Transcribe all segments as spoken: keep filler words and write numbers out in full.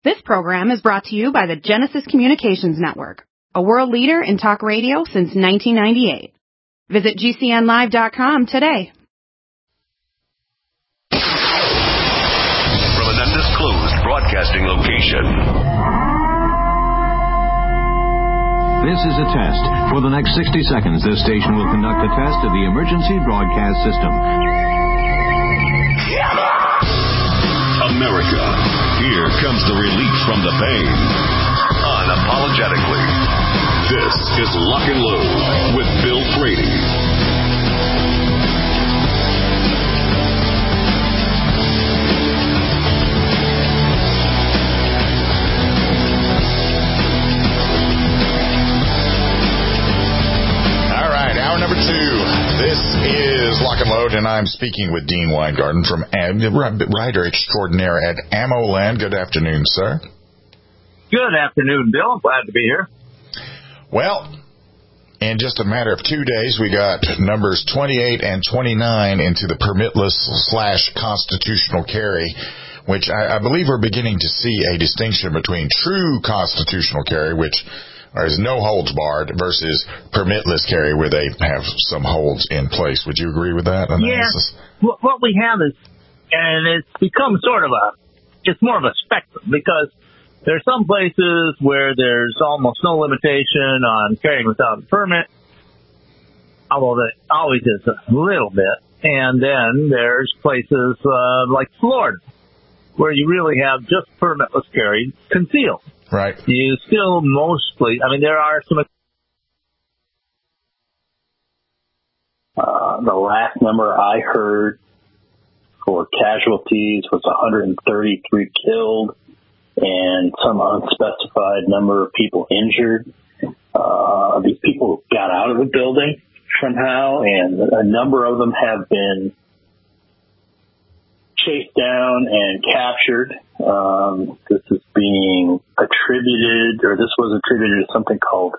This program is brought to you by the Genesis Communications Network, a world leader in talk radio since nineteen ninety-eight. Visit G C N live dot com today. From an undisclosed broadcasting location. This is a test. For the next sixty seconds, this station will conduct a test of the emergency broadcast system. America, here comes the relief from the pain. Unapologetically. This is Lock and Load with Bill Frady. And I'm speaking with Dean Weingarten from writer extraordinaire at AmmoLand. Good afternoon, sir. Good afternoon, Bill. Glad to be here. Well, in just a matter of two days, we got numbers twenty-eight and twenty-nine into the permitless slash constitutional carry, which I, I believe we're beginning to see a distinction between true constitutional carry, which is no holds barred, versus permitless carry where they have some holds in place. Would you agree with that analysis? Yeah. What we have is, and it's become sort of a, it's more of a spectrum, because there are some places where there's almost no limitation on carrying without a permit, although there always is a little bit. And then there's places uh, like Florida, where you really have just permitless carry concealed. Right. You still mostly, I mean, there are some. Uh, the last number I heard for casualties was one hundred thirty-three killed and some unspecified number of people injured. Uh, these people got out of the building somehow, and a number of them have been chased down and captured. Um, this is being attributed, or this was attributed to something called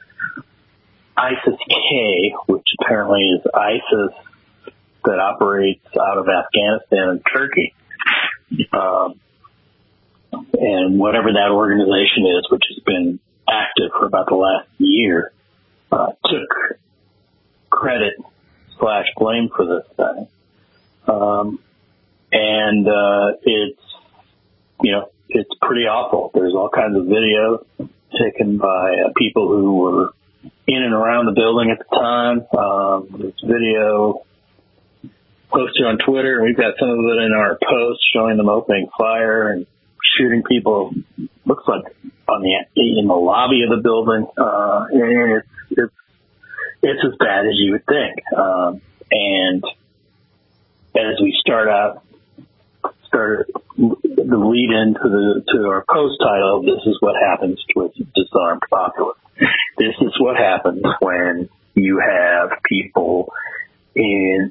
ISIS-K, which apparently is ISIS that operates out of Afghanistan and Turkey. Um, and whatever that organization is, which has been active for about the last year, uh, took credit slash blame for this thing. Um, And, uh, it's, you know, it's pretty awful. There's all kinds of video taken by uh, people who were in and around the building at the time. Um, there's video posted on Twitter, and we've got some of it in our post showing them opening fire and shooting people. Looks like on the, in the lobby of the building. Uh, and it's, it's, it's as bad as you would think. Um, and as we start out, Started the lead into the to our post title. This is what happens to a disarmed populace. This is what happens when you have people in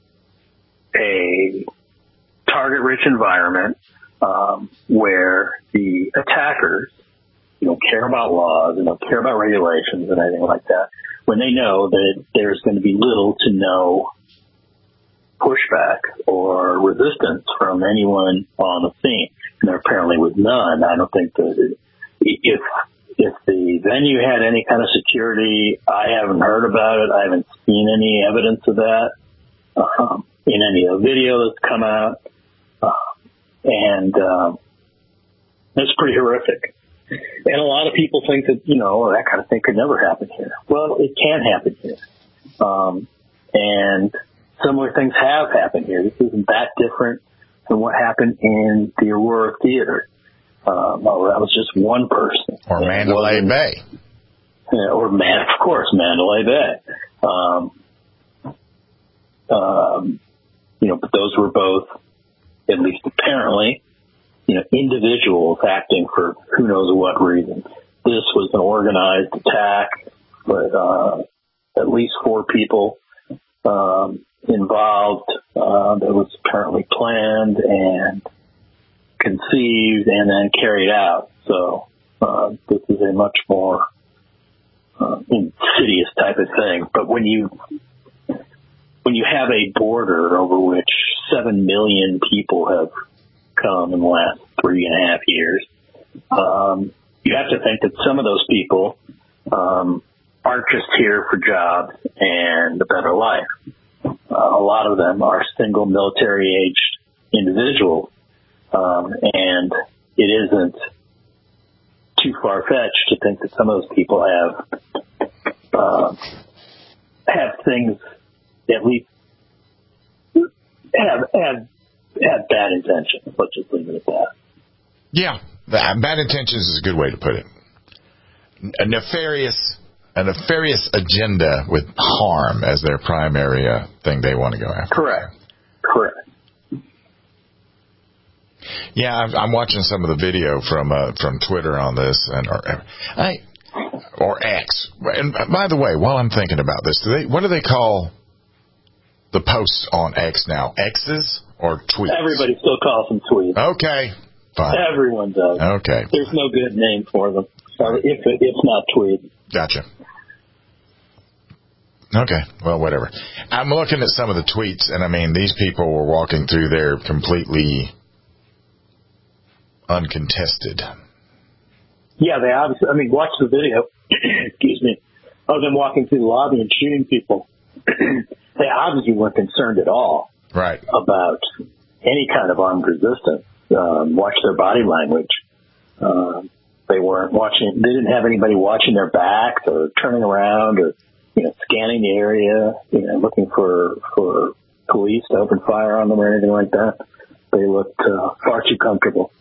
a target-rich environment um, where the attackers don't care about laws and don't care about regulations and anything like that. When they know that there's going to be little to no pushback or resistance from anyone on the scene, and there apparently was none. I don't think that if if the venue had any kind of security, I haven't heard about it. I haven't seen any evidence of that um, in any of the video that's come out, uh, and uh, it's pretty horrific. And a lot of people think that, you know, that kind of thing could never happen here. Well, it can happen here, um, and similar things have happened here. This isn't that different than what happened in the Aurora Theater. Um, well, that was just one person. Or Mandalay Bay. Yeah, or, man, of course, Mandalay Bay. Um, um, you know, but those were both, at least apparently, you know, individuals acting for who knows what reason. This was an organized attack, but uh, at least four people um, involved. Uh, that was apparently planned and conceived and then carried out. So uh, this is a much more uh, insidious type of thing. But when you when you have a border over which seven million people have come in the last three and a half years, um, you have to think that some of those people um, aren't just here for jobs and a better life. Uh, a lot of them are single military-aged individuals, um, and it isn't too far-fetched to think that some of those people have uh, have things at least have have have bad intentions. Let's just leave it at that. Yeah, bad intentions is a good way to put it. A nefarious, a nefarious agenda with harm as their primary uh, thing they want to go after. Correct. Correct. Yeah, I'm, I'm watching some of the video from uh, from Twitter on this, and or I or X. And by the way, while I'm thinking about this, do they what do they call the posts on X now? X's or tweets? Everybody still calls them tweets. Okay, fine. Everyone does. Okay. There's no good name for them. So if it, it's not tweets. Gotcha. Okay, well, whatever. I'm looking at some of the tweets, and I mean, these people were walking through there completely uncontested. Yeah, they obviously, I mean, watch the video, excuse me, of them walking through the lobby and shooting people. They obviously weren't concerned at all Right. about any kind of armed resistance. Um, watch their body language. Um, they weren't watching, they didn't have anybody watching their backs or turning around or, you know, scanning the area, you know, looking for, for police to open fire on them or anything like that. They looked uh, far too comfortable.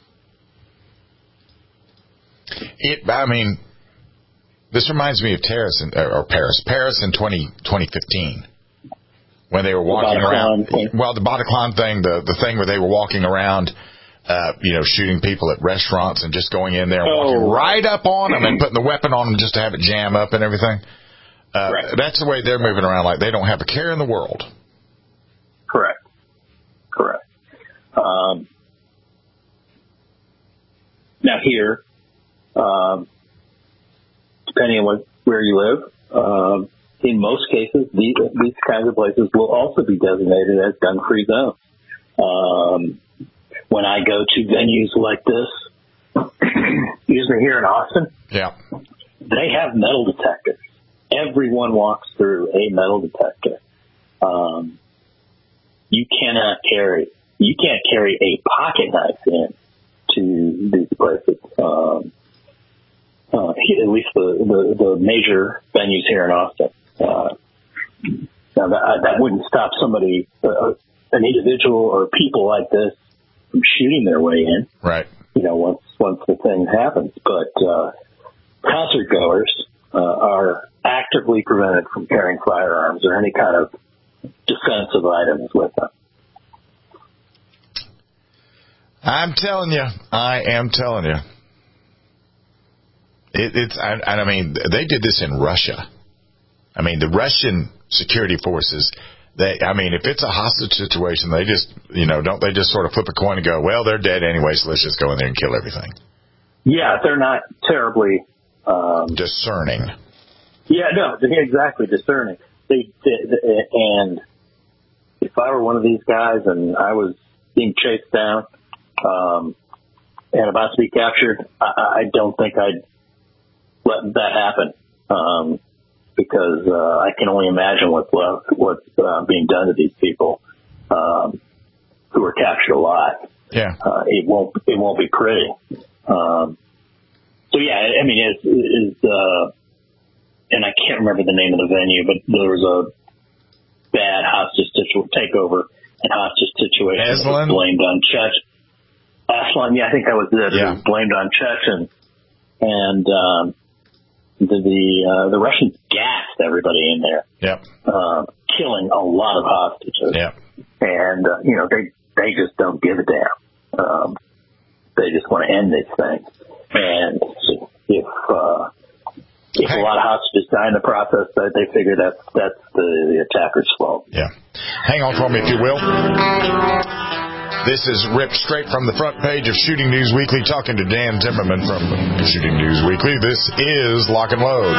It, I mean, this reminds me of Paris, in, or Paris, Paris in twenty fifteen, when they were walking the around. Thing. Well, the Bataclan thing, the the thing where they were walking around, uh, you know, shooting people at restaurants and just going in there and oh. walking right up on them and putting the weapon on them just to have it jam up and everything. Uh, right. That's the way they're moving around, like they don't have a care in the world. Correct. Correct. Um, now here, um, depending on what, where you live, um, in most cases, these, these kinds of places will also be designated as gun-free zones. Um, when I go to venues like this, usually here in Austin, Yeah. they have metal detectors. Everyone walks through a metal detector. Um, you cannot carry, you can't carry a pocket knife in to these places. Um, uh, at least the, the, the major venues here in Austin. Uh, now that, that wouldn't stop somebody, uh, an individual or people like this from shooting their way in. Right. You know, once, once the thing happens. But, uh, concert goers, uh, are actively prevented from carrying firearms or any kind of defensive items with them. I'm telling you, I am telling you. It, it's, I, I mean, they did this in Russia. I mean, the Russian security forces, they, I mean, if it's a hostage situation, they just, you know, don't they just sort of flip a coin and go, well, they're dead anyway, so let's just go in there and kill everything. Yeah, they're not terribly, um, discerning. Yeah, no, they're exactly discerning. They, they, and if I were one of these guys and I was being chased down, um, and about to be captured, I, I don't think I'd let that happen. Um, because, uh, I can only imagine what's left, what's, uh, being done to these people, um, who are captured alive. Yeah. Uh, it won't, it won't be pretty. Um, so yeah, I mean, it's, it's, uh, and I can't remember the name of the venue, but there was a bad hostage situ- takeover and hostage situation that was blamed on Chechen. Aslan, yeah, I think that was it. Yeah. It was blamed on Chechen. And, um, the, the, uh, the Russians gassed everybody in there. Yep. Uh, killing a lot of hostages. Yep. And, uh, you know, they, they just don't give a damn. Um, they just want to end these things. And if, uh, if hey. a lot of hostages die in the process, they figure that's, that's the, the attacker's fault. Yeah. Hang on for me, if you will. This is ripped straight from the front page of Shooting News Weekly, talking to Dan Timmerman from Shooting News Weekly. This is Lock and Load.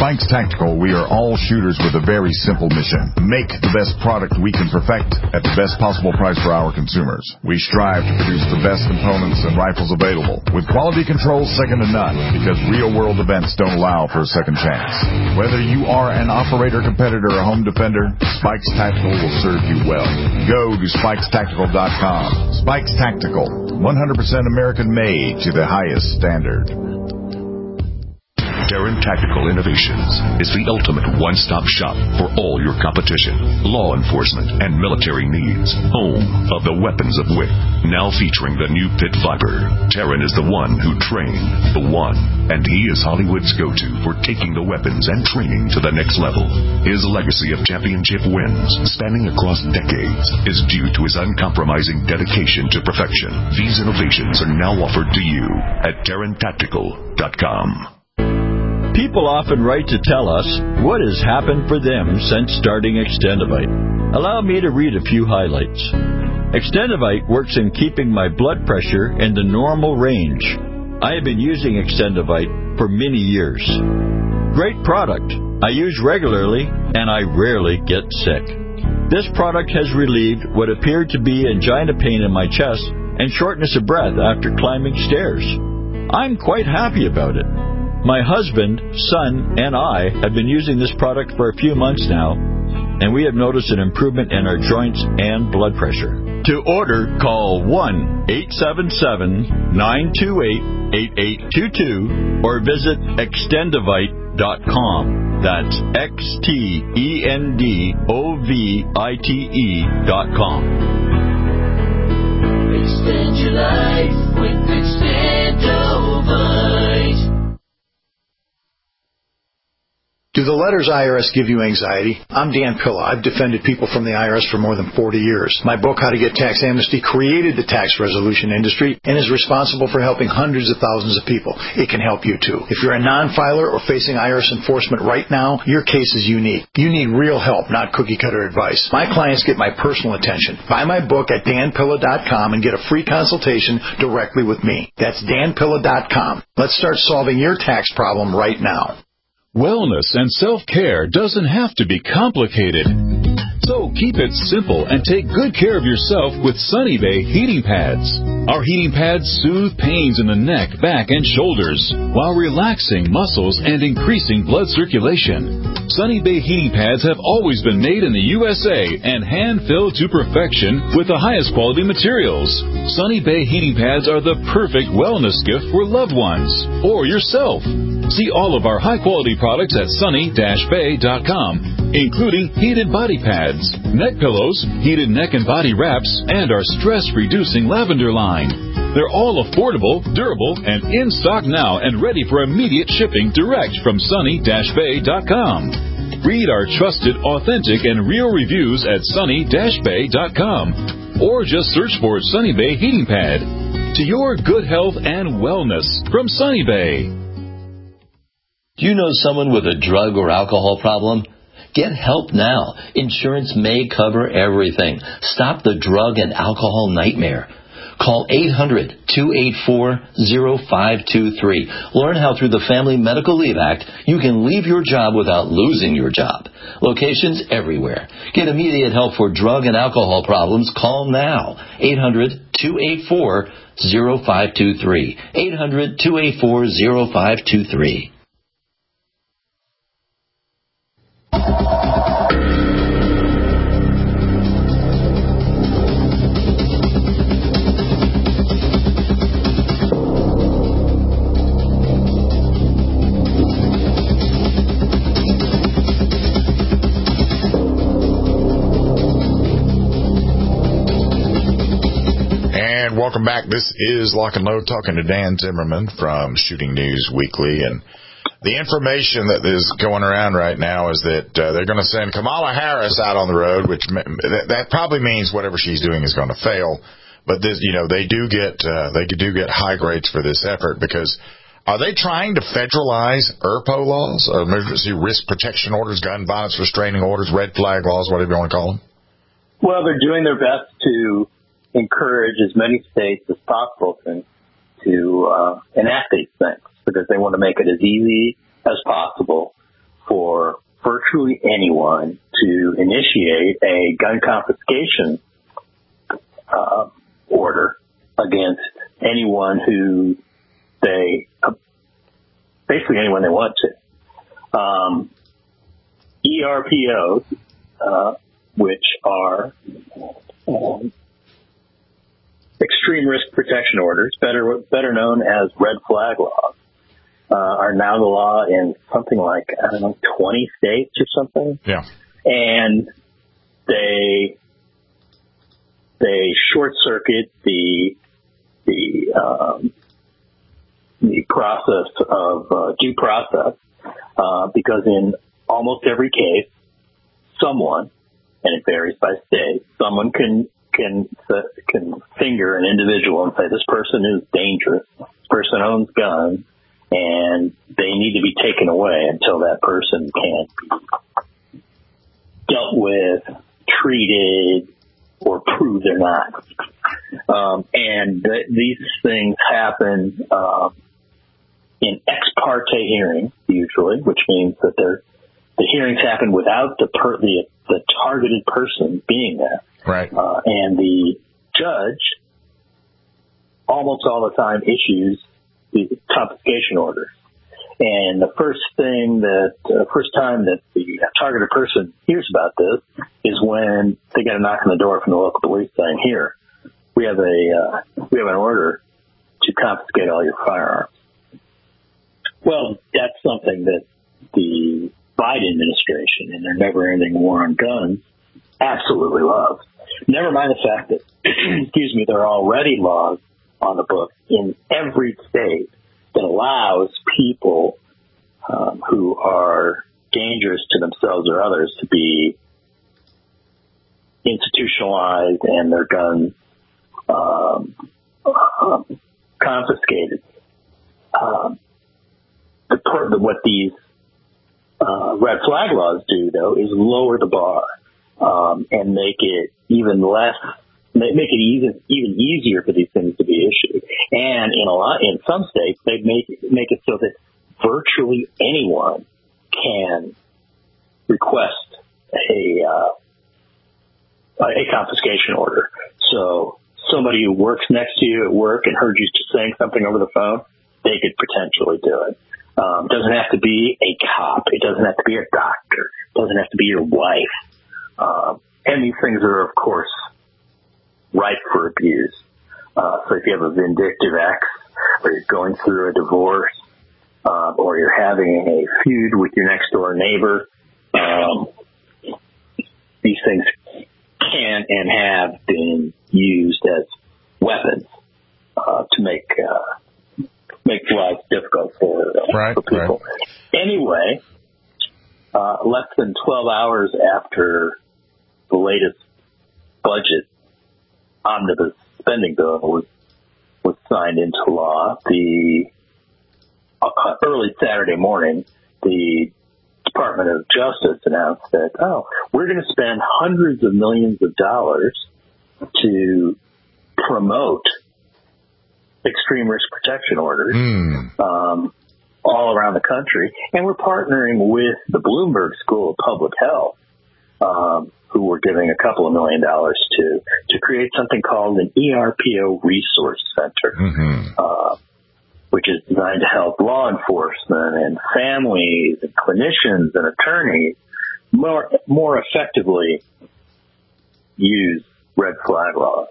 Spikes Tactical, we are all shooters with a very simple mission. Make the best product we can perfect at the best possible price for our consumers. We strive to produce the best components and rifles available, with quality control second to none, because real-world events don't allow for a second chance. Whether you are an operator, competitor, or home defender, Spikes Tactical will serve you well. Go to spikes tactical dot com. Spikes Tactical, one hundred percent American-made to the highest standard. Taran Tactical Innovations is the ultimate one-stop shop for all your competition, law enforcement, and military needs. Home of the weapons of W I C. Now featuring the new Pit Viper. Taran is the one who trained the one, and he is Hollywood's go-to for taking the weapons and training to the next level. His legacy of championship wins, spanning across decades, is due to his uncompromising dedication to perfection. These innovations are now offered to you at taran tactical dot com. People often write to tell us what has happened for them since starting Extendivite. Allow me to read a few highlights. Extendivite works in keeping my blood pressure in the normal range. I have been using Extendivite for many years. Great product. I use regularly, and I rarely get sick. This product has relieved what appeared to be angina pain in my chest and shortness of breath after climbing stairs. I'm quite happy about it. My husband, son, and I have been using this product for a few months now, and we have noticed an improvement in our joints and blood pressure. To order, call one eight seven seven, nine two eight, eight eight two two or visit extendivite dot com. That's X T E N D O V I T E dot com. Extend your life with Extendivite. Do the letters I R S give you anxiety? I'm Dan Pilla. I've defended people from the I R S for more than forty years. My book, How to Get Tax Amnesty, created the tax resolution industry and is responsible for helping hundreds of thousands of people. It can help you, too. If you're a non-filer or facing I R S enforcement right now, your case is unique. You need real help, not cookie-cutter advice. My clients get my personal attention. Buy my book at dan pilla dot com and get a free consultation directly with me. That's dan pilla dot com. Let's start solving your tax problem right now. Wellness and self-care doesn't have to be complicated. So keep it simple and take good care of yourself with Sunny Bay heating pads. Our heating pads soothe pains in the neck, back, and shoulders while relaxing muscles and increasing blood circulation. Sunny Bay heating pads have always been made in the U S A and hand-filled to perfection with the highest quality materials. Sunny Bay heating pads are the perfect wellness gift for loved ones or yourself. See all of our high-quality products at sunny dash bay dot com, including heated body pads, neck pillows, heated neck and body wraps, and our stress-reducing lavender line. They're all affordable, durable, and in stock now and ready for immediate shipping direct from sunny dash bay dot com. Read our trusted, authentic, and real reviews at sunny dash bay dot com, or just search for Sunny Bay Heating Pad. To your good health and wellness from Sunny Bay. Do you know someone with a drug or alcohol problem? Get help now. Insurance may cover everything. Stop the drug and alcohol nightmare. Call eight hundred, two eight four, zero five two three. Learn how through the Family Medical Leave Act you can leave your job without losing your job. Locations everywhere. Get immediate help for drug and alcohol problems. Call now. eight hundred, two eight four, zero five two three. eight hundred, two eight four, zero five two three. Welcome back. This is Lock and Load, talking to Dan Zimmerman from Shooting News Weekly. And the information that is going around right now is that uh, they're going to send Kamala Harris out on the road, which that, that probably means whatever she's doing is going to fail. But this, you know, they do get uh, they do get high grades for this effort, because are they trying to federalize E R P O laws, or emergency risk protection orders, gun violence restraining orders, red flag laws, whatever you want to call them? Well, they're doing their best to encourage as many states as possible to, to uh, enact these things, because they want to make it as easy as possible for virtually anyone to initiate a gun confiscation uh, order against anyone who they, uh, basically anyone they want to. Um, E R P Os, uh, which are um, extreme risk protection orders, better better known as red flag laws, uh, are now the law in something like, I don't know, twenty states or something. Yeah. And they they short circuit the the um, the process of uh, due process uh, because in almost every case, someone, and it varies by state, someone can can can finger an individual and say this person is dangerous, this person owns guns, and they need to be taken away until that person can be dealt with, treated, or prove they're not. Um, and th- these things happen uh, in ex parte hearings, usually, which means that they're the hearings happen without the per, the, the targeted person being there. Right. Uh, and the judge almost all the time issues the confiscation order. And the first thing that, uh, first time that the targeted person hears about this is when they get a knock on the door from the local police saying, here, we have a, uh, we have an order to confiscate all your firearms. Well, that's something that the Biden administration and their never-ending war on guns absolutely loves. Never mind the fact that, excuse me, there are already laws on the books in every state that allows people um, who are dangerous to themselves or others to be institutionalized and their guns um, um, confiscated. Um, the, the, what these Uh, red flag laws do, though, is lower the bar um, and make it even less, make it even even easier for these things to be issued. And in a lot, in some states, they make make it so that virtually anyone can request a uh, a confiscation order. So somebody who works next to you at work and heard you saying something over the phone, they could potentially do it. Um, doesn't have to be a cop. It doesn't have to be a doctor. It doesn't have to be your wife. Um, and these things are, of course, ripe for abuse. Uh, so if you have a vindictive ex, or you're going through a divorce, uh, or you're having a feud with your next door neighbor, um, these things can and have been used as weapons uh, to make uh, make life difficult for, uh, right, for people. Right. Anyway, uh, less than twelve hours after the latest budget omnibus spending bill was was signed into law, the uh, early Saturday morning, the Department of Justice announced that, oh, we're going to spend hundreds of millions of dollars to promote extreme risk protection orders mm. um, all around the country. And we're partnering with the Bloomberg School of Public Health, um, who we're giving a couple of million dollars to, to create something called an E R P O Resource Center, mm-hmm. uh, which is designed to help law enforcement and families and clinicians and attorneys more, more effectively use red flag laws.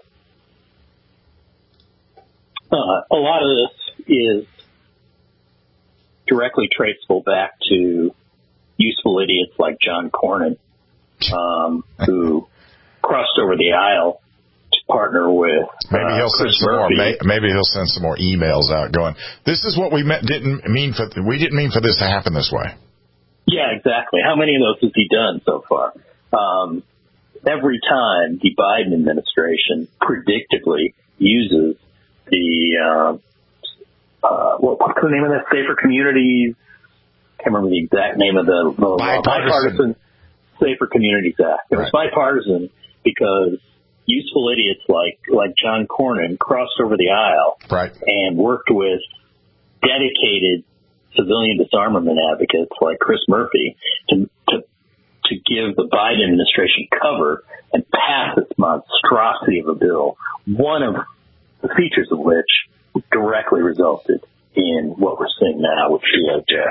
Uh, a lot of this is directly traceable back to useful idiots like John Cornyn, um, who crossed over the aisle to partner with maybe uh, he'll send Chris some Murphy. more. May, maybe he'll send some more emails out going, "This is what we meant, didn't mean for. We didn't mean for this to happen this way." Yeah, exactly. How many of those has he done so far? Um, every time the Biden administration predictably uses the uh, uh, what, what's the name of that? Safer Communities. I can't remember the exact name of the, the bipartisan. bipartisan Safer Communities Act. It was right. bipartisan because useful idiots like like John Cornyn crossed over the aisle right. and worked with dedicated civilian disarmament advocates like Chris Murphy to, to, to give the Biden administration cover and pass this monstrosity of a bill, one of the features of which directly resulted in what we're seeing now with D O J.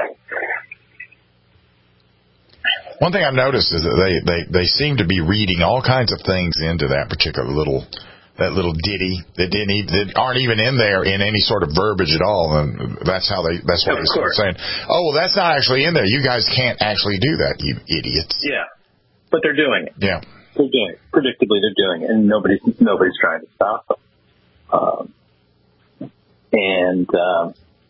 One thing I've noticed is that they, they, they seem to be reading all kinds of things into that particular little that little ditty that didn't even, that aren't even in there in any sort of verbiage at all, and that's how they that's why they start saying, "Oh, well, that's not actually in there. You guys can't actually do that, you idiots." Yeah, but they're doing it. Yeah, they're doing it. Predictably, they're doing it, and nobody's nobody's trying to stop them. Um, and um,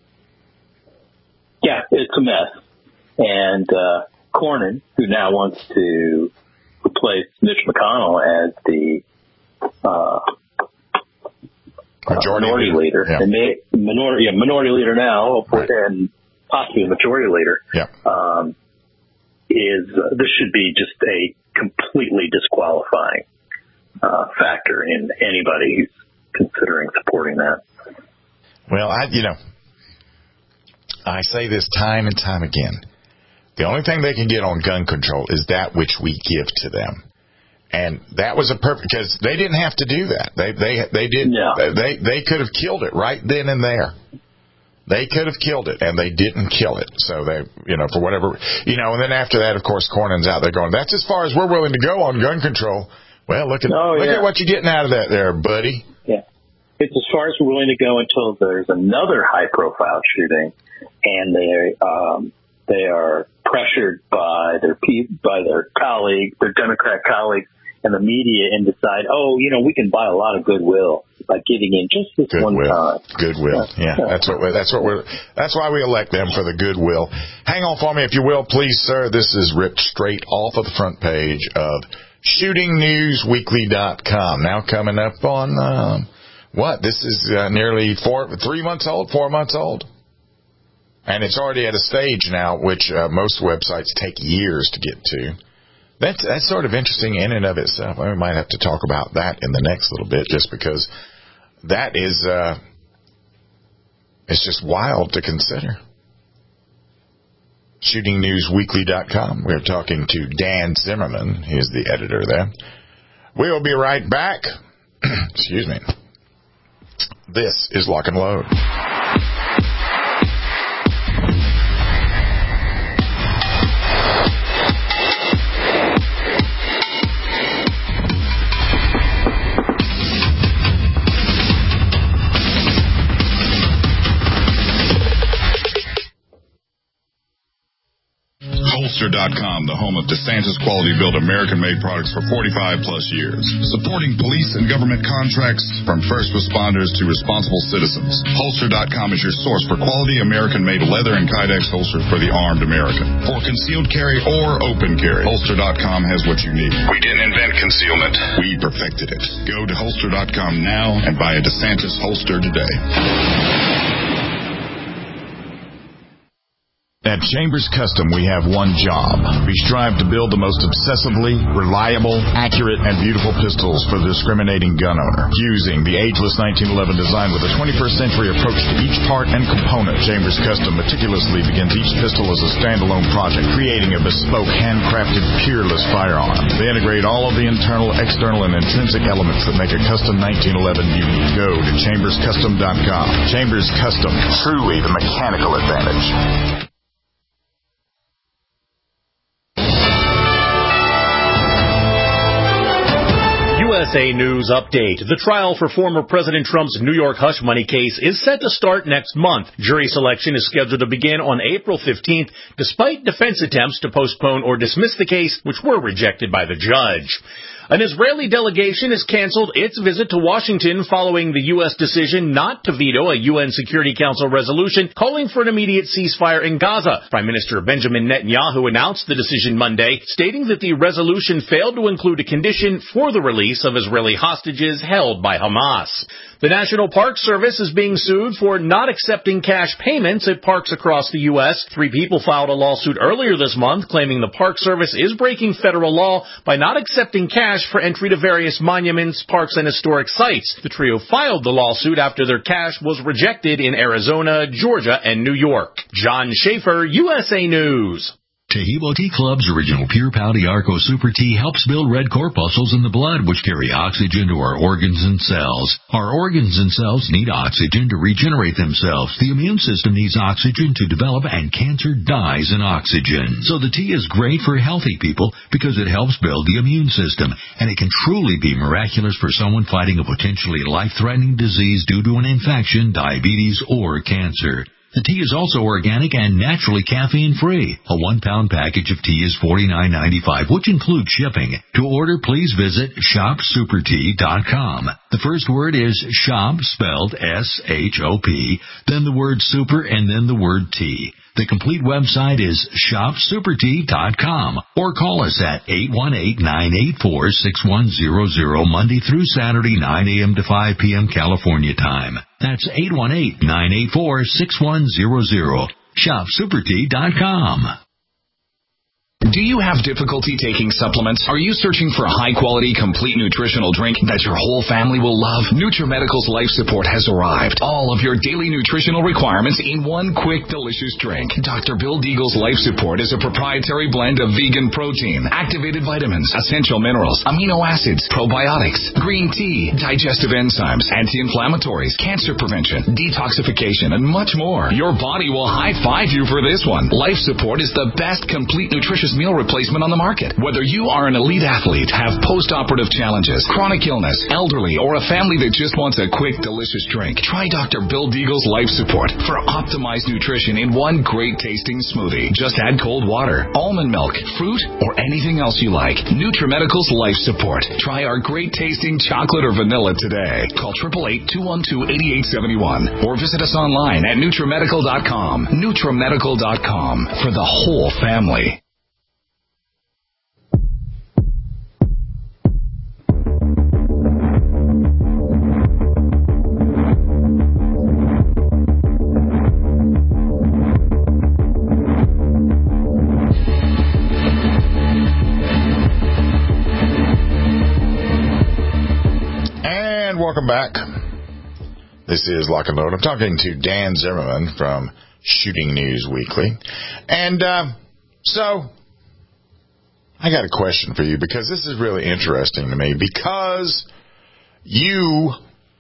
yeah, it's a mess. And uh, Cornyn, who now wants to replace Mitch McConnell as the uh, majority minority leader, yeah. and they, minority, yeah, minority leader now, right. and possibly a majority leader, yeah. um, is uh, this should be just a completely disqualifying uh, factor in anybody who's considering supporting that. Well, I, you know, I say this time and time again. The only thing they can get on gun control is that which we give to them. And that was a perfect, because they didn't have to do that. They, they, they did, no. they, they could have killed it right then and there. They could have killed it, and they didn't kill it. So they, you know, for whatever, you know, and then after that, of course, Cornyn's out there going, that's as far as we're willing to go on gun control. Well, look at, oh, look yeah. at what you're getting out of that there, buddy. Yeah. It's as far as we're willing to go until there's another high-profile shooting, and they um, they are pressured by their by their colleagues, their Democrat colleagues, and the media, and decide, oh, you know, we can buy a lot of goodwill by giving in just this goodwill. one time. Goodwill, yeah, that's what we're, that's what we're that's why we elect them, for the goodwill. Hang on for me, if you will, please, sir. This is ripped straight off of the front page of shooting news weekly dot com. Now coming up on. Um, What? This is uh, nearly four, three months old, four months old. And it's already at a stage now, which uh, most websites take years to get to. That's, that's sort of interesting in and of itself. We might have to talk about that in the next little bit, just because that is, uh, it's just wild to consider. shooting news weekly dot com. We're talking to Dan Zimmerman. He's the editor there. We'll be right back. Excuse me. This is Lock and Load. Holster dot com, the home of DeSantis quality built American-made products for forty-five plus years. Supporting police and government contracts from first responders to responsible citizens. Holster dot com is your source for quality American-made leather and Kydex holsters for the armed American. For concealed carry or open carry, Holster dot com has what you need. We didn't invent concealment. We perfected it. Go to Holster dot com now and buy a DeSantis holster today. At Chambers Custom, we have one job. We strive to build the most obsessively reliable, accurate, and beautiful pistols for the discriminating gun owner. Using the ageless nineteen eleven design with a twenty-first century approach to each part and component, Chambers Custom meticulously begins each pistol as a standalone project, creating a bespoke, handcrafted, peerless firearm. They integrate all of the internal, external, and intrinsic elements that make a custom nineteen eleven unique. Go to Chambers Custom dot com. Chambers Custom, truly the mechanical advantage. U S A News Update. The trial for former President Trump's New York hush money case is set to start next month. Jury selection is scheduled to begin on April fifteenth, despite defense attempts to postpone or dismiss the case, which were rejected by the judge. An Israeli delegation has canceled its visit to Washington following the U S decision not to veto a U N Security Council resolution calling for an immediate ceasefire in Gaza. Prime Minister Benjamin Netanyahu announced the decision Monday, stating that the resolution failed to include a condition for the release of Israeli hostages held by Hamas. The National Park Service is being sued for not accepting cash payments at parks across the U S Three people filed a lawsuit earlier this month claiming the Park Service is breaking federal law by not accepting cash for entry to various monuments, parks, and historic sites. The trio filed the lawsuit after their cash was rejected in Arizona, Georgia, and New York. John Schaefer, U S A News. Taheebo Tea Club's original Pure Pau D'Arco Super Tea helps build red corpuscles in the blood, which carry oxygen to our organs and cells. Our organs and cells need oxygen to regenerate themselves. The immune system needs oxygen to develop, and cancer dies in oxygen. So the tea is great for healthy people because it helps build the immune system, and it can truly be miraculous for someone fighting a potentially life-threatening disease due to an infection, diabetes, or cancer. The tea is also organic and naturally caffeine-free. A one-pound package of tea is forty-nine ninety-five, which includes shipping. To order, please visit shop super tea dot com. The first word is shop, spelled S H O P, then the word super, and then the word tea. The complete website is shop super tea dot com, or call us at eight one eight, nine eight four, six one zero zero Monday through Saturday, nine a.m. to five p.m. California time. That's eight one eight, nine eight four, six one zero zero. shop super tea dot com. Do you have difficulty taking supplements? Are you searching for a high-quality, complete nutritional drink that your whole family will love? NutriMedical's Life Support has arrived. All of your daily nutritional requirements in one quick, delicious drink. Doctor Bill Deagle's Life Support is a proprietary blend of vegan protein, activated vitamins, essential minerals, amino acids, probiotics, green tea, digestive enzymes, anti-inflammatories, cancer prevention, detoxification, and much more. Your body will high-five you for this one. Life Support is the best complete nutritious meal replacement on the market. Whether you are an elite athlete, have post-operative challenges, chronic illness, elderly, or a family that just wants a quick, delicious drink, try Doctor Bill Deagle's Life Support for optimized nutrition in one great tasting smoothie. Just add cold water, almond milk, fruit, or anything else you like. NutriMedical's Life Support. Try our great tasting chocolate or vanilla today. Call eight eight eight, two one two, eight eight seven one or visit us online at NutriMedical dot com. NutriMedical dot com for the whole family. Welcome back. This is Lock and Load. I'm talking to Dan Zimmerman from Shooting News Weekly. And uh, so, I got a question for you because this is really interesting to me because you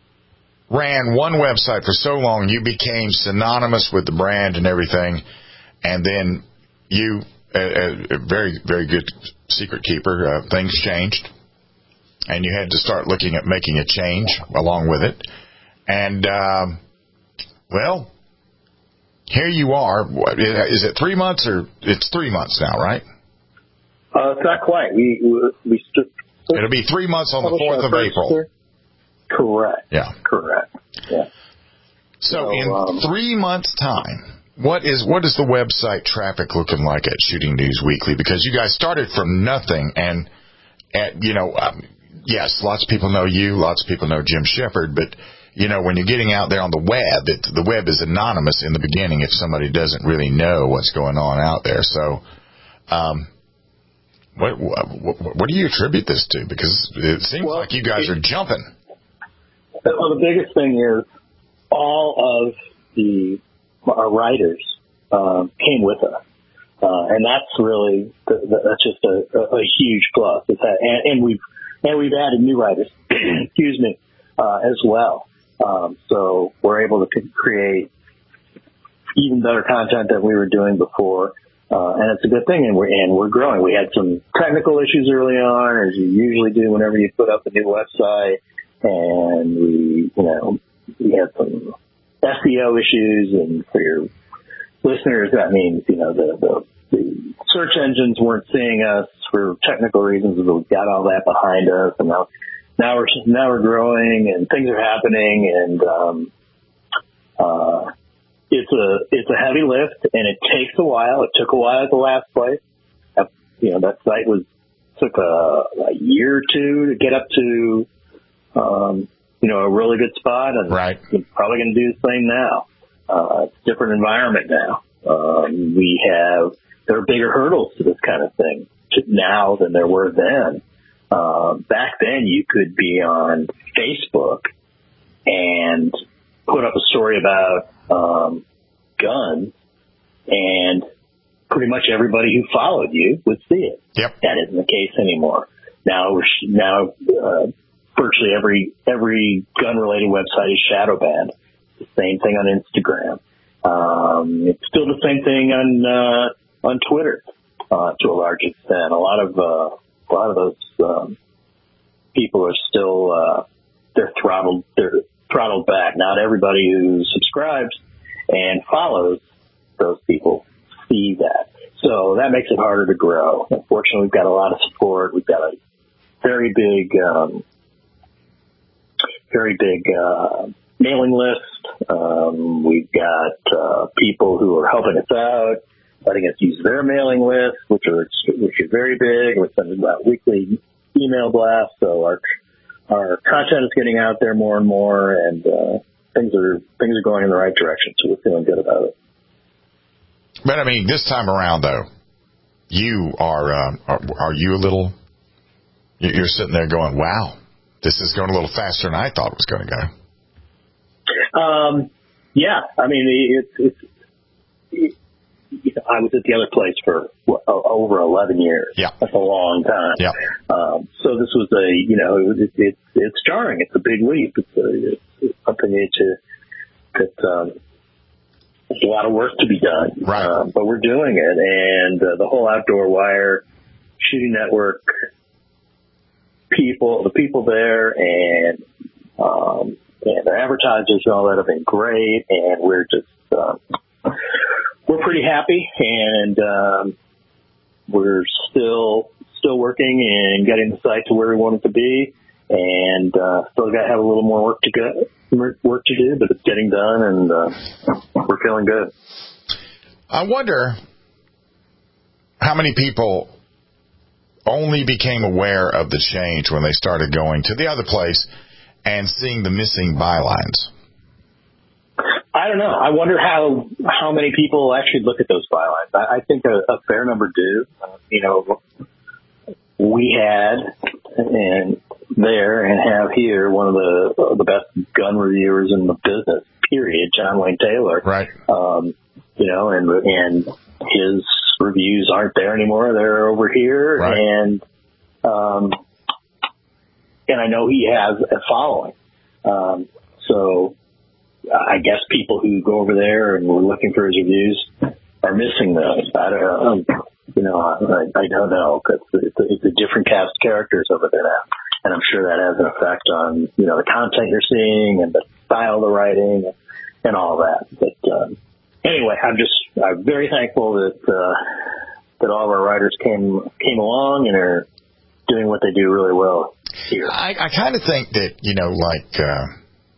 ran one website for so long, you became synonymous with the brand and everything, and then you, a, a very, very good secret keeper, uh, things changed. And you had to start looking at making a change along with it. And, um, well, here you are. What, is it three months or it's three months now, right? Uh, it's not quite. We, we, we st- It'll be three months on the fourth of April. Year. Correct. Yeah. Correct. Yeah. So, so in um, three months' time, what is what is the website traffic looking like at Shooting News Weekly? Because you guys started from nothing, and, at, you know, um, yes, lots of people know you, lots of people know Jim Shepard, but, you know, when you're getting out there on the web, it, the web is anonymous in the beginning if somebody doesn't really know what's going on out there. So, um, what, what, what do you attribute this to? Because it seems well, like you guys it, are jumping. Well, the biggest thing is all of the our writers uh, came with us. Uh, and that's really, that's just a, a, a huge plus. It's that, and, and we've, And we've added new writers, excuse me, uh, as well. Um, so we're able to create even better content than we were doing before. Uh, and it's a good thing, and we're, and we're growing. We had some technical issues early on, as you usually do whenever you put up a new website. And we, you know, we had some S E O issues, and for your listeners, that means, you know, the, the, the search engines weren't seeing us for technical reasons, but we got all that behind us, and now, now we're now we're growing, and things are happening, and um, uh, it's a it's a heavy lift, and it takes a while. It took a while at the last place. You know, that site was took a, a year or two to get up to um, you know, a really good spot, and right. we're probably going to do the same now. Uh, it's a different environment now. Um, we have, there are bigger hurdles to this kind of thing now than there were then. Uh, back then you could be on Facebook and put up a story about, um, guns, and pretty much everybody who followed you would see it. Yep. That isn't the case anymore. Now, we're, now, uh, virtually every, every gun related website is shadow banned. The same thing on Instagram. Um, it's still the same thing on, uh, on Twitter, uh, to a large extent. A lot of, uh, a lot of those, um, people are still, uh, they're throttled, they're throttled back. Not everybody who subscribes and follows those people see that. So that makes it harder to grow. Unfortunately, we've got a lot of support. We've got a very big, um, very big, uh, mailing list. Um, we've got, uh, people who are helping us out, letting us use their mailing list, which are, which are very big. We're sending out weekly email blasts. So our, our content is getting out there more and more, and, uh, things are, things are going in the right direction. So we're feeling good about it. But I mean, this time around though, you are, uh, are, are you a little, you're sitting there going, wow, this is going a little faster than I thought it was going to go. Um, yeah, I mean, it's, it's, it, it, I was at the other place for well, over eleven years. Yeah. That's a long time. Yeah. Um, so this was a, you know, it, it, it's jarring. It's a big leap. It's, a, it's, it's something that, that, um, there's a lot of work to be done. Right. Um, but we're doing it. And uh, the whole Outdoor Wire shooting network people, the people there, and, um, and the advertisers and all that have been great, and we're just, um, we're pretty happy, and, um, we're still, still working and getting the site to where we want it to be, and, uh, still got to have a little more work to go, work to do, but it's getting done, and, uh, we're feeling good. I wonder how many people only became aware of the change when they started going to the other place and seeing the missing bylines. I don't know. I wonder how how many people actually look at those bylines. I, I think a, a fair number do. Uh, you know, we had and there and have here one of the uh, the best gun reviewers in the business. Period. John Wayne Taylor. Right. Um, you know, and and his reviews aren't there anymore. They're over here, right. and um, and I know he has a following. Um, so I guess people who go over there and were looking for his reviews are missing those. I don't know. Um, you know, I, I don't know, because it's, it's a different cast of characters over there now, and I'm sure that has an effect on, you know, the content you're seeing and the style of the writing and, and all that. But um, anyway, I'm just I'm very thankful that uh, that all of our writers came came along and are doing what they do really well here. I, I kind of think that, you know, like uh,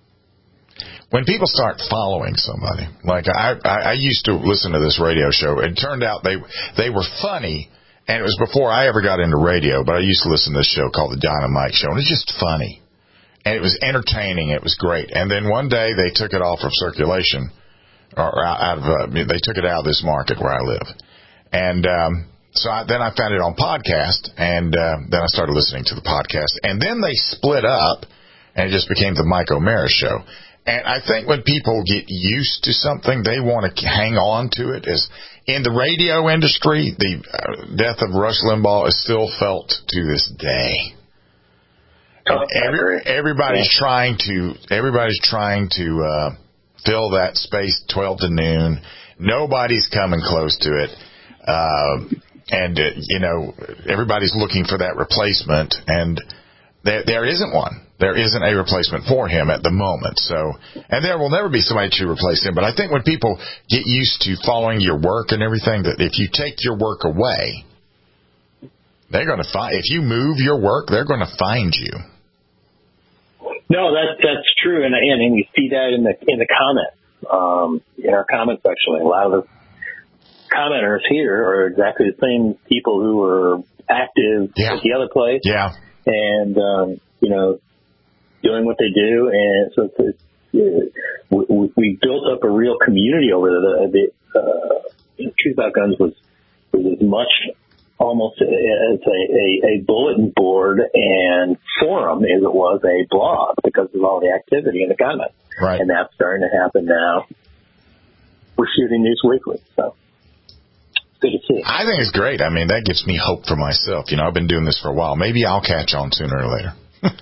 when people start following somebody, like I, I, I used to listen to this radio show. It turned out they they were funny, and it was before I ever got into radio, but I used to listen to this show called The John and Mike Show, and it's just funny. And it was entertaining. It was great. And then one day they took it off of circulation, or out of uh, they took it out of this market where I live. And um, so I, then I found it on podcast, and uh, then I started listening to the podcast. And then they split up, and it just became the Mike O'Mara Show. And I think when people get used to something, they want to hang on to it. As in the radio industry, the uh, death of Rush Limbaugh is still felt to this day. Every, everybody's yeah. trying to everybody's trying to uh, fill that space twelve to noon. Nobody's coming close to it, uh, and uh, you know everybody's looking for that replacement, and there there isn't one. There isn't a replacement for him at the moment. So, and there will never be somebody to replace him. But I think when people get used to following your work and everything, that if you take your work away, they're going to find. If you move your work, they're going to find you. No, that's that's true, and and, and you see that in the in the comments, um, in our comment section. A lot of the commenters here are exactly the same people who were active yeah. at the other place. Yeah, and um, you know, doing what they do, and so it's, it's, we, we built up a real community over there. The, uh, Truth About Guns was, was as much almost as a, a, a bulletin board and forum as it was a blog because of all the activity in the comments. Right. And that's starting to happen now. We're shooting News Weekly, so it's good to see. I think it's great. I mean, that gives me hope for myself. You know, I've been doing this for a while. Maybe I'll catch on sooner or later.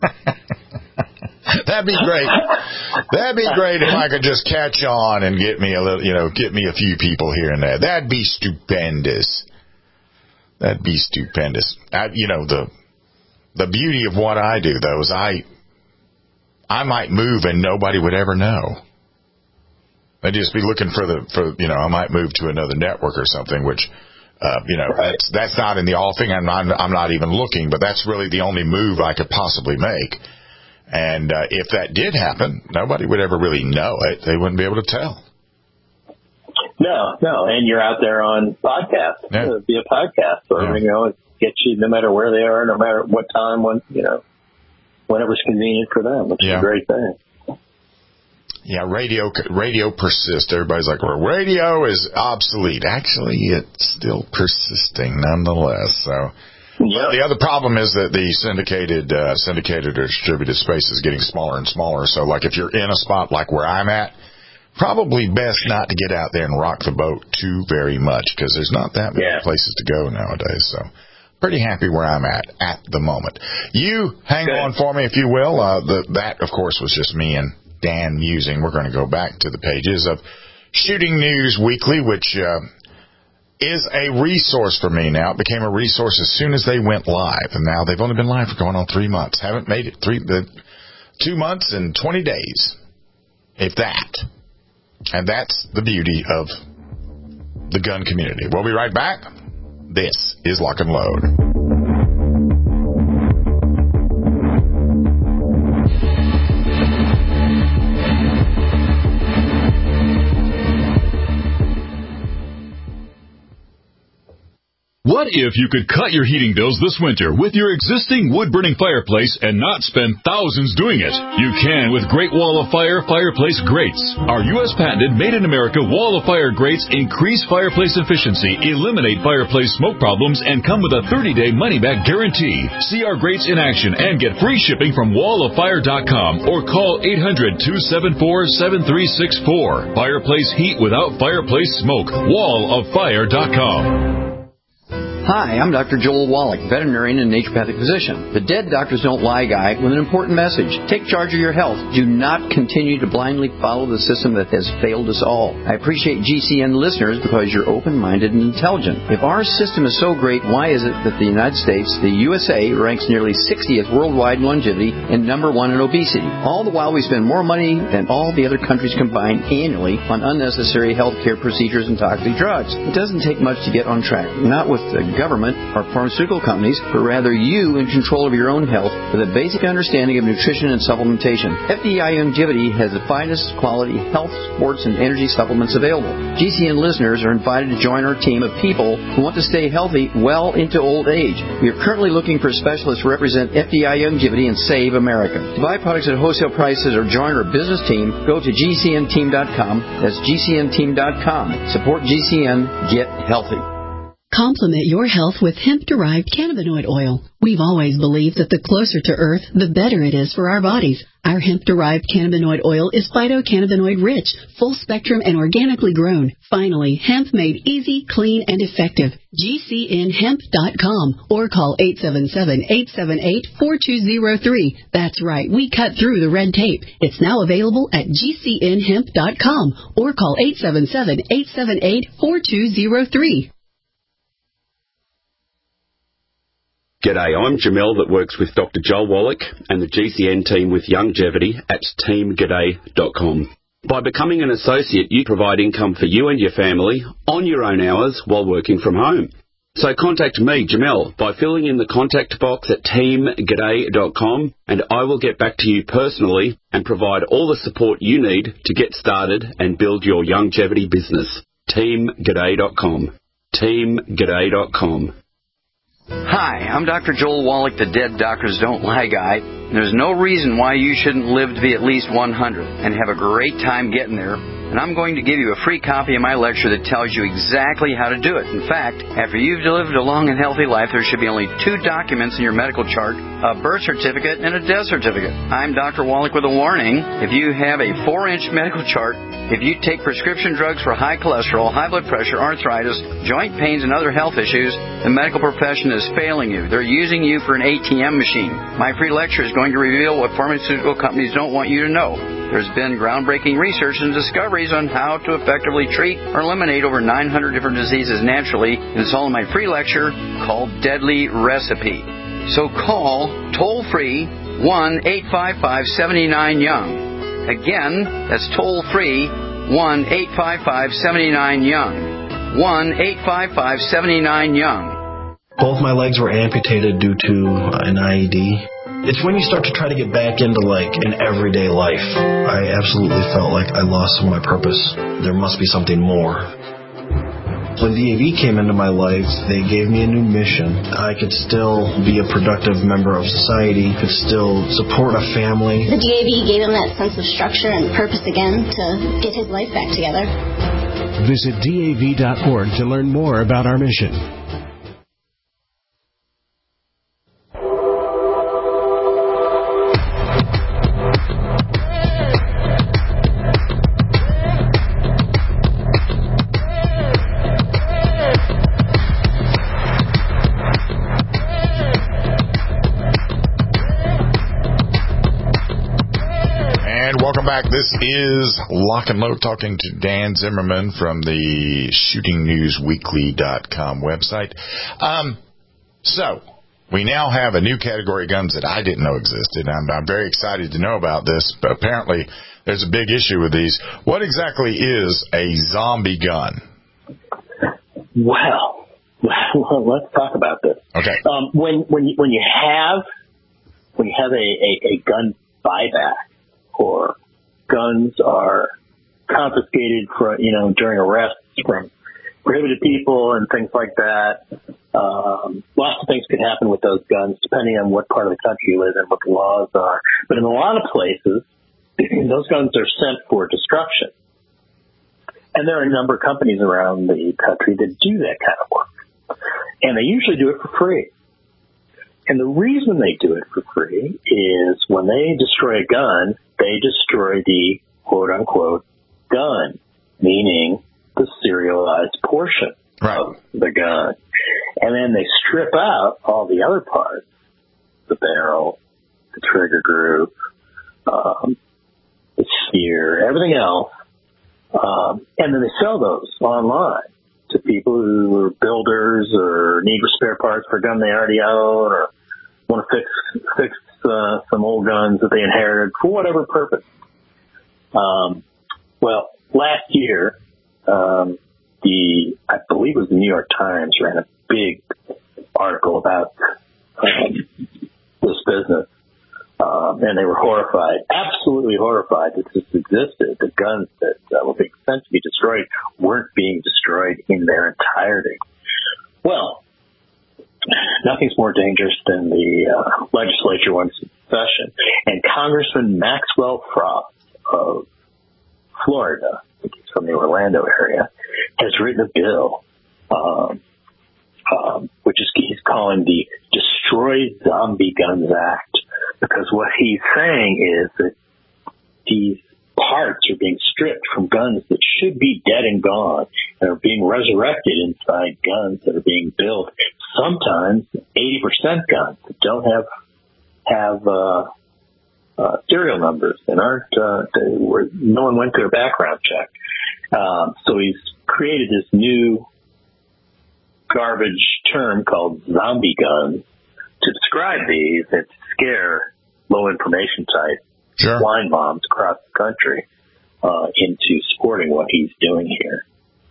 That'd be great. That'd be great if I could just catch on and get me a little, you know, get me a few people here and there. That'd be stupendous. That'd be stupendous. I, you know, the the beauty of what I do, though, is I I might move and nobody would ever know. I'd just be looking for the for you know I might move to another network or something, which uh, you know right. that's that's not in the offing. I'm not I'm not even looking, but that's really the only move I could possibly make. And uh, if that did happen, nobody would ever really know it. They wouldn't be able to tell. No, no, and you're out there on podcast, yeah. uh, via podcast, so yeah. you know it gets you no matter where they are, no matter what time, when you know, whenever's convenient for them, which yeah. is a great thing. Yeah, radio radio persists. Everybody's like, well, radio is obsolete. Actually, it's still persisting nonetheless. So, yep. The other problem is that the syndicated, uh, syndicated or distributed space is getting smaller and smaller. So, like, if you're in a spot like where I'm at, probably best not to get out there and rock the boat too very much because there's not that many yeah. places to go nowadays. So, pretty happy where I'm at at the moment. You hang Good. on for me, if you will. Uh, the, that, of course, was just me and Dan musing. We're going to go back to the pages of Shooting News Weekly, which uh, is a resource for me now. It became a resource as soon as they went live, and now they've only been live for going on three months. Haven't made it three, the two months and twenty days, if that. And that's the beauty of the gun community. We'll be right back. This is Lock and Load. What if you could cut your heating bills this winter with your existing wood-burning fireplace and not spend thousands doing it? You can with Great Wall of Fire Fireplace Grates. Our U S patented made-in-America Wall of Fire grates increase fireplace efficiency, eliminate fireplace smoke problems, and come with a thirty-day money-back guarantee. See our grates in action and get free shipping from wall of fire dot com or call eight hundred, two seven four, seven three six four. Fireplace heat without fireplace smoke. wall of fire dot com. Hi, I'm Doctor Joel Wallach, veterinarian and naturopathic physician. The Dead Doctors Don't Lie guy with an important message. Take charge of your health. Do not continue to blindly follow the system that has failed us all. I appreciate G C N listeners because you're open-minded and intelligent. If our system is so great, why is it that the United States, the U S A, ranks nearly sixtieth worldwide in longevity and number one in obesity? All the while we spend more money than all the other countries combined annually on unnecessary health care procedures and toxic drugs. It doesn't take much to get on track. Not with the government or pharmaceutical companies, but rather you in control of your own health with a basic understanding of nutrition and supplementation. F D I Longevity has the finest quality health, sports, and energy supplements available. G C N listeners are invited to join our team of people who want to stay healthy well into old age. We are currently looking for specialists to represent F D I Longevity and Save America. To buy products at wholesale prices or join our business team, go to G C N team dot com. That's G C N team dot com. Support G C N. Get healthy. Complement your health with hemp-derived cannabinoid oil. We've always believed that the closer to Earth, the better it is for our bodies. Our hemp-derived cannabinoid oil is phytocannabinoid-rich, full-spectrum, and organically grown. Finally, hemp made easy, clean, and effective. G C N hemp dot com or call eight seven seven, eight seven eight, four two zero three. That's right, we cut through the red tape. It's now available at G C N hemp dot com or call eight seven seven, eight seven eight, four two zero three. G'day, I'm Jamel that works with Doctor Joel Wallach and the G C N team with Longevity at team g'day dot com. By becoming an associate, you provide income for you and your family on your own hours while working from home. So contact me, Jamel, by filling in the contact box at team g'day dot com and I will get back to you personally and provide all the support you need to get started and build your longevity business. team g'day dot com. team g'day dot com. Hi, I'm Doctor Joel Wallach, the Dead Doctors Don't Lie guy. There's no reason why you shouldn't live to be at least one hundred and have a great time getting there. And I'm going to give you a free copy of my lecture that tells you exactly how to do it. In fact, after you've lived a long and healthy life, there should be only two documents in your medical chart, a birth certificate and a death certificate. I'm Doctor Wallach with a warning. If you have a four-inch medical chart, if you take prescription drugs for high cholesterol, high blood pressure, arthritis, joint pains, and other health issues, the medical profession is failing you. They're using you for an A T M machine. My free lecture is going to reveal what pharmaceutical companies don't want you to know. There's been groundbreaking research and discoveries on how to effectively treat or eliminate over nine hundred different diseases naturally, and it's all in my free lecture called Deadly Recipe. So call toll-free one eight five five, seven nine, young. Again, that's toll-free one eight five five, seven nine, young. one eight five five, seven nine, young. Both my legs were amputated due to an I E D. It's when you start to try to get back into, like, an everyday life. I absolutely felt like I lost some of my purpose. There must be something more. When D A V came into my life, they gave me a new mission. I could still be a productive member of society, could still support a family. The D A V gave him that sense of structure and purpose again to get his life back together. Visit D A V dot org to learn more about our mission. Back. This is Lock and Load, talking to Dan Zimmerman from the shooting news weekly dot com website. Um, so, we now have a new category of guns that I didn't know existed. I'm, I'm very excited to know about this, but apparently there's a big issue with these. What exactly is a zombie gun? Well, well let's talk about this. Okay. Um, when when you, when you have when you have a, a, a gun buyback, or guns are confiscated for, you know, during arrests from prohibited people and things like that. Um, lots of things could happen with those guns depending on what part of the country you live in, what the laws are. But in a lot of places, those guns are sent for destruction. And there are a number of companies around the country that do that kind of work. And they usually do it for free. And the reason they do it for free is when they destroy a gun, they destroy the quote-unquote gun, meaning the serialized portion right. of the gun. And then they strip out all the other parts, the barrel, the trigger group, um, the spear, everything else, um, and then they sell those online to people who are builders or need spare parts for a gun they already own, or want to fix fix uh, some old guns that they inherited for whatever purpose. Um, well, last year, um, the I believe it was the New York Times ran a big article about um, this business, um, and they were horrified, absolutely horrified that this existed. The guns that uh, were being sent to be destroyed weren't being destroyed in their entirety. Well, nothing's more dangerous than the uh, legislature once in session. And Congressman Maxwell Frost of Florida, I think he's from the Orlando area, has written a bill, um, um, which is he's calling the Destroy Zombie Guns Act, because what he's saying is that these parts are being stripped from guns that should be dead and gone and are being resurrected inside guns that are being built. Sometimes eighty percent guns that don't have have uh, uh, serial numbers and aren't uh, where no one went through a background check. Um, so he's created this new garbage term called zombie guns to describe these that scare low information type sure. blind moms across the country uh, into supporting what he's doing here.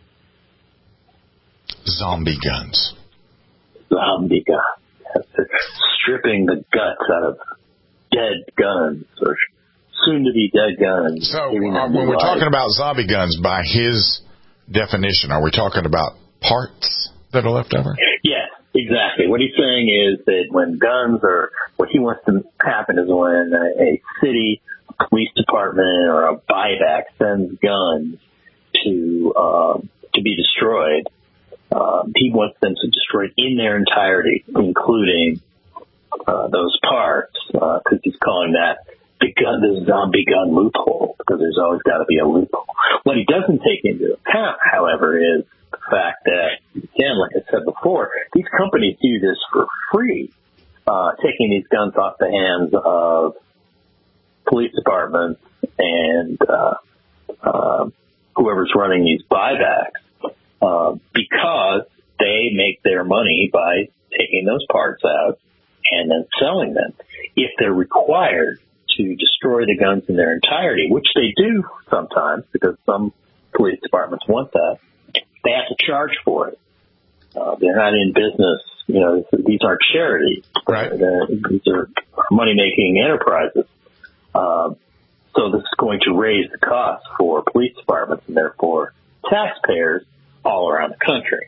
Zombie guns. Zombie guns. Stripping the guts out of dead guns or soon-to-be dead guns. So uh, when we're life. talking about zombie guns, by his definition, are we talking about parts that are left over? Yes. Exactly. What he's saying is that when guns are, what he wants to happen is when a, a city, a police department, or a buyback sends guns to um, to be destroyed, um, he wants them to destroy it in their entirety, including uh, those parts, because uh, he's calling that the gun, the zombie gun loophole, because there's always got to be a loophole. What he doesn't take into account, however, is the fact that, again, like I said before, these companies do this for free, uh, taking these guns off the hands of police departments and uh, uh, whoever's running these buybacks, uh, because they make their money by taking those parts out and then selling them. If they're required to destroy the guns in their entirety, which they do sometimes because some police departments want that, they have to charge for it. Uh, they're not in business. You know, these aren't charities. Right. They're, these are money-making enterprises. Um, so this is going to raise the cost for police departments and therefore taxpayers all around the country.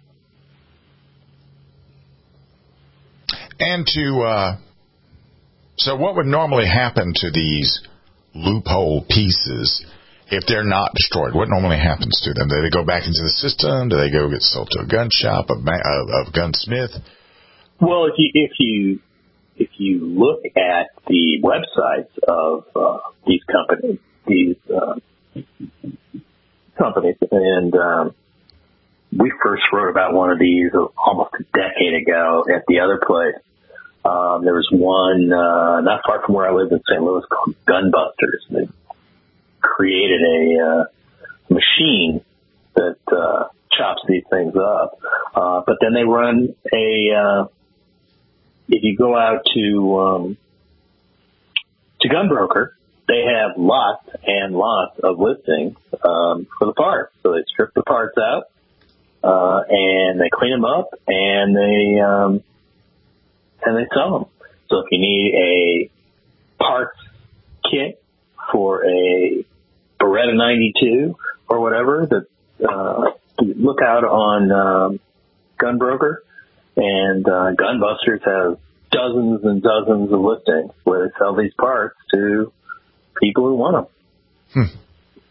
And to, uh, so what would normally happen to these loophole pieces if they're not destroyed? What normally happens to them? Do they go back into the system? Do they go get sold to a gun shop, a, a, a gunsmith? Well, if you, if you, if you look at the websites of uh, these companies, these uh, companies, and um, we first wrote about one of these almost a decade ago at the other place. Um, there was one uh, not far from where I lived in Saint Louis called Gunbusters. They created a uh, machine that uh, chops these things up. Uh, but then they run a, uh, if you go out to, um, to Gunbroker, they have lots and lots of listings um, for the parts. So they strip the parts out, uh, and they clean them up, and they, um, and they sell them. So if you need a parts kit for a Beretta ninety-two or whatever, that uh, look out on um, Gunbroker, and uh, Gunbusters have dozens and dozens of listings where they sell these parts to people who want them. Hmm.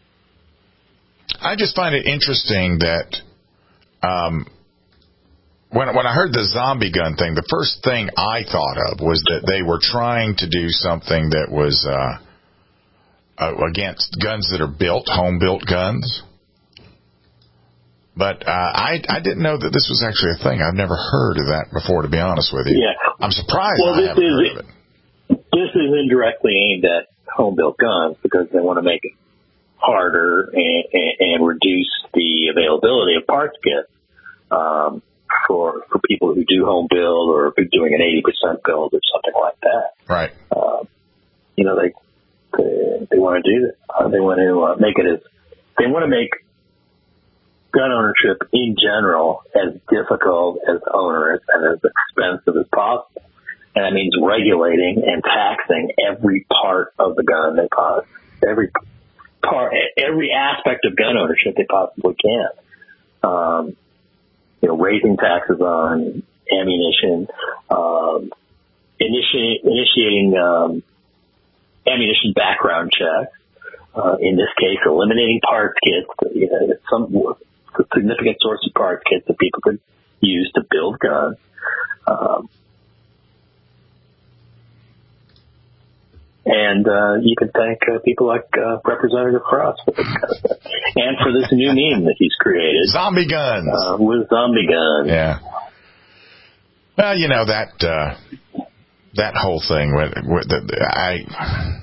I just find it interesting that um, when when I heard the zombie gun thing, the first thing I thought of was that they were trying to do something that was uh, uh, against guns that are built, home-built guns. But uh, I I didn't know that this was actually a thing. I've never heard of that before, to be honest with you. Yeah. I'm surprised well, I this haven't is, heard of it. This is indirectly aimed at home-built guns because they want to make it harder and, and, and reduce the availability of parts kits um, for for people who do home build or are doing an eighty percent build or something like that. Right. Uh, you know, they they, they want to do that. Uh, they want to uh, make it as they want to make gun ownership in general as difficult, as onerous, and as expensive as possible. And that means regulating and taxing every part of the gun they possibly, every part, every aspect of gun ownership they possibly can. Um, you know, raising taxes on ammunition, um, initi- initiating um, ammunition background checks. Uh, in this case, eliminating parts kits. You know, it's some a significant source of parts kits that people could use to build guns. Um, And uh, you can thank uh, people like uh, Representative Frost for this kind of stuff. And for this new meme that he's created. Zombie guns. Uh, with zombie guns. Yeah. Well, you know, that uh, that whole thing, with, with the, I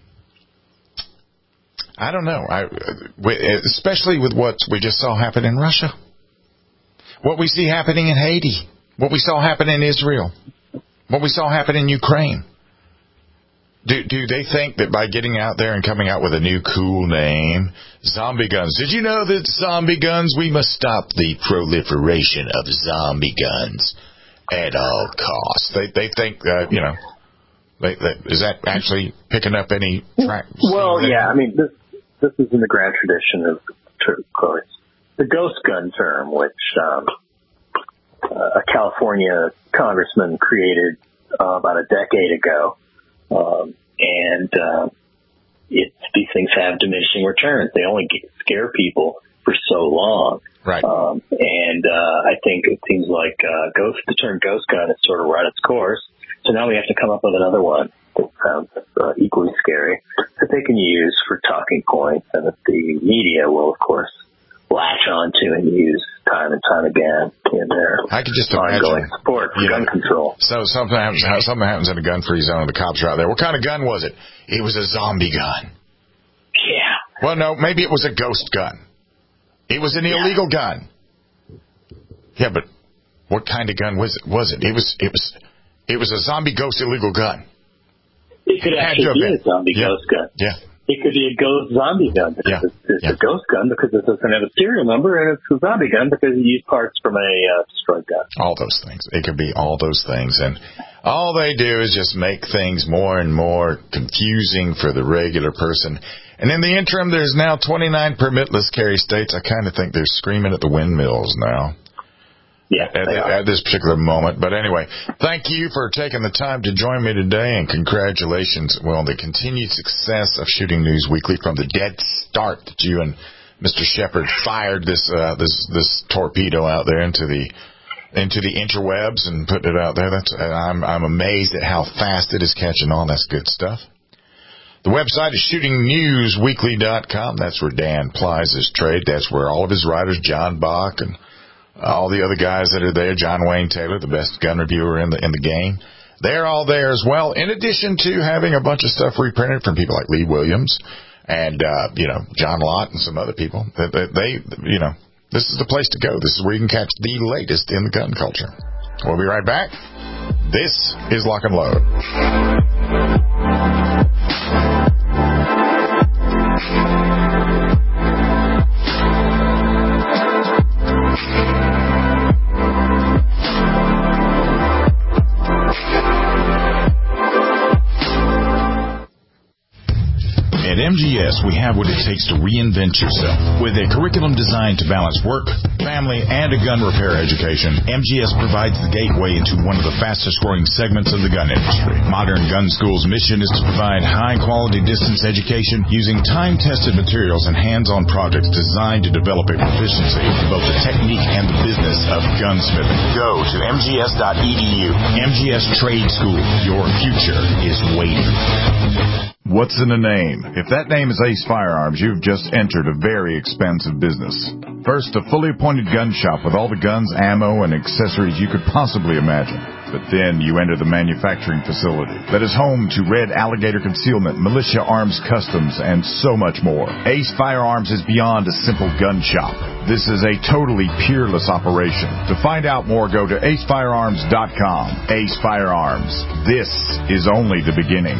I don't know. I, especially with what we just saw happen in Russia. What we see happening in Haiti. What we saw happen in Israel. What we saw happen in Ukraine. Do do they think that by getting out there and coming out with a new cool name, zombie guns, did you know that zombie guns, we must stop the proliferation of zombie guns at all costs? They they think, uh, you know, they, they, is that actually picking up any track? Well, yeah, I mean, this this is in the grand tradition of, of course, the ghost gun term, which um, a California congressman created uh, about a decade ago. Um, and uh, it's, these things have diminishing returns. They only get, scare people for so long. Right. Um, and uh, I think it seems like uh, ghost, the term ghost gun has sort of run its course. So now we have to come up with another one that sounds uh, equally scary that they can use for talking points and that the media will, of course, latch onto and use time and time again in their I could just ongoing imagine, support for gun know, control. So something happens, something happens in a gun-free zone and the cops are out there. What kind of gun was it? It was a zombie gun. Yeah. Well, no, maybe it was a ghost gun. It was an yeah. illegal gun. Yeah, but what kind of gun was it? Was it? It was. It was. It was a zombie ghost illegal gun. It could it actually be a zombie yeah. ghost gun. Yeah. It could be a ghost zombie gun because yeah. it's, it's yeah. a ghost gun because it doesn't have a serial number, and it's a zombie gun because you use parts from a uh, destroyed gun. All those things. It could be all those things, and all they do is just make things more and more confusing for the regular person. And in the interim, there's now twenty-nine permitless carry states. I kind of think they're screaming at the windmills now. Yeah, at, at this particular moment. But anyway, thank you for taking the time to join me today, and congratulations on the continued success of Shooting News Weekly from the dead start that you and Mister Shepard fired this uh, this this torpedo out there into the into the interwebs and put it out there. That's I'm I'm amazed at how fast it is catching on. That's good stuff. The website is shooting news weekly dot com. That's where Dan plies his trade. That's where all of his writers, John Bach and all the other guys that are there, John Wayne Taylor, the best gun reviewer in the in the game, they're all there as well, in addition to having a bunch of stuff reprinted from people like Lee Williams and, uh, you know, John Lott and some other people. They, they, they, you know, this is the place to go. This is where you can catch the latest in the gun culture. We'll be right back. This is Lock and Load. At M G S, we have what it takes to reinvent yourself. With a curriculum designed to balance work, family, and a gun repair education, M G S provides the gateway into one of the fastest-growing segments of the gun industry. Modern Gun School's mission is to provide high-quality distance education using time-tested materials and hands-on projects designed to develop a proficiency in both the technique and the business of gunsmithing. Go to M G S dot E D U. M G S Trade School. Your future is waiting. What's in a name? If that name is Ace Firearms, you've just entered a very expensive business. First, a fully appointed gun shop with all the guns, ammo, and accessories you could possibly imagine. But then you enter the manufacturing facility that is home to Red Alligator Concealment, Militia Arms Customs, and so much more. Ace Firearms is beyond a simple gun shop. This is a totally peerless operation. To find out more, go to ace firearms dot com. Ace Firearms. This is only the beginning.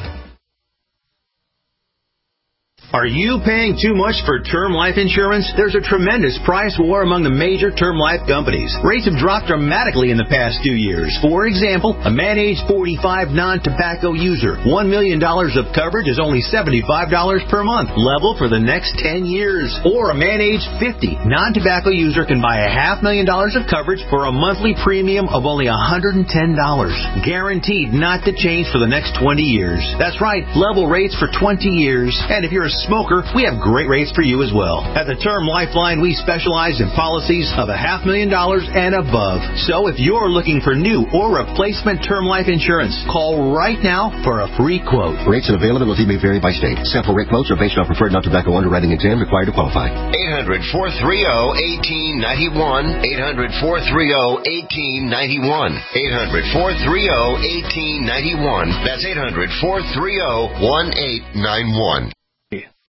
Are you paying too much for term life insurance? There's a tremendous price war among the major term life companies. Rates have dropped dramatically in the past two years. For example, a man age forty-five non-tobacco user, one million dollars of coverage is only seventy-five dollars per month, level for the next ten years. Or a man age fifty non-tobacco user can buy a half million dollars of coverage for a monthly premium of only one hundred ten dollars. Guaranteed not to change for the next twenty years. That's right, level rates for twenty years. And if you're a smoker, we have great rates for you as well. At the Term Lifeline, we specialize in policies of a half million dollars and above. So if you're looking for new or replacement term life insurance, call right now for a free quote. Rates and availability may vary by state. Sample rate quotes are based on preferred non-tobacco underwriting exam required to qualify. eight hundred, four three zero, one eight nine one. eight hundred, four three zero, one eight nine one. eight hundred, four three zero, one eight nine one. That's eight hundred, four three zero, one eight nine one.